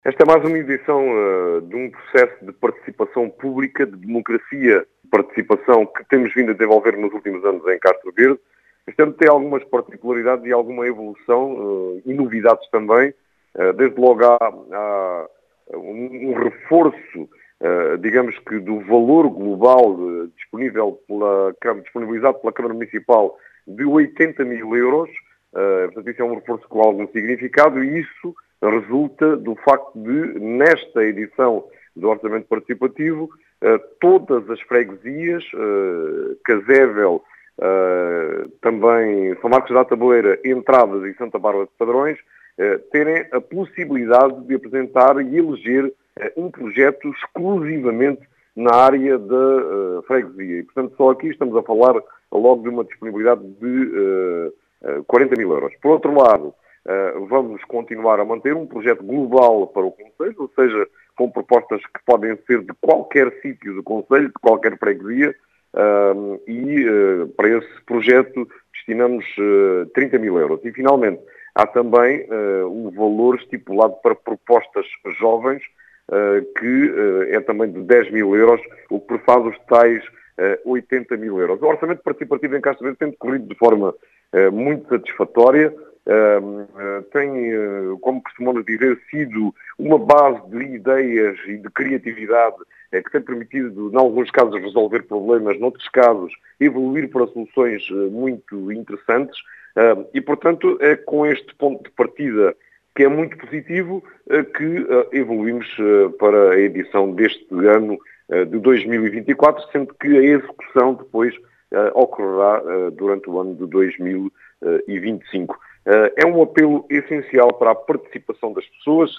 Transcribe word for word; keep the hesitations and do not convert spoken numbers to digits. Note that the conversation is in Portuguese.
Esta é mais uma edição uh, de um processo de participação pública, de democracia de participação que temos vindo a desenvolver nos últimos anos em Castro Verde. Este ano tem algumas particularidades e alguma evolução uh, e novidades também. Uh, desde logo há, há um, um reforço, uh, digamos que, do valor global uh, disponível pela, disponibilizado pela Câmara Municipal de oitenta mil euros. Uh, portanto, isso é um reforço com algum significado e isso resulta do facto de, nesta edição do Orçamento Participativo, uh, todas as freguesias, uh, Casével, uh, também São Marcos da Taboeira, Entradas e Santa Bárbara de Padrões, uh, terem a possibilidade de apresentar e eleger uh, um projeto exclusivamente na área da uh, freguesia. E, portanto, só aqui estamos a falar logo de uma disponibilidade de uh, uh, quarenta mil euros. Por outro lado, Uh, vamos continuar a manter um projeto global para o Conselho, ou seja, com propostas que podem ser de qualquer sítio do Conselho, de qualquer freguesia, uh, e uh, para esse projeto destinamos uh, trinta mil euros. E, finalmente, há também uh, um valor estipulado para propostas jovens, uh, que uh, é também de dez mil euros, o que faz os tais uh, oitenta mil euros. O orçamento participativo em Castro Verde tem decorrido de forma uh, muito satisfatória. Uh, uh, tem, uh, como costumamos dizer, sido uma base de ideias e de criatividade uh, que tem permitido, em alguns casos, resolver problemas, noutros casos, evoluir para soluções uh, muito interessantes uh, e, portanto, é com este ponto de partida, que é muito positivo, uh, que uh, evoluímos uh, para a edição deste ano uh, de dois mil e vinte e quatro, sendo que a execução depois uh, ocorrerá uh, durante o ano de dois mil e vinte e cinco. É um apelo essencial para a participação das pessoas.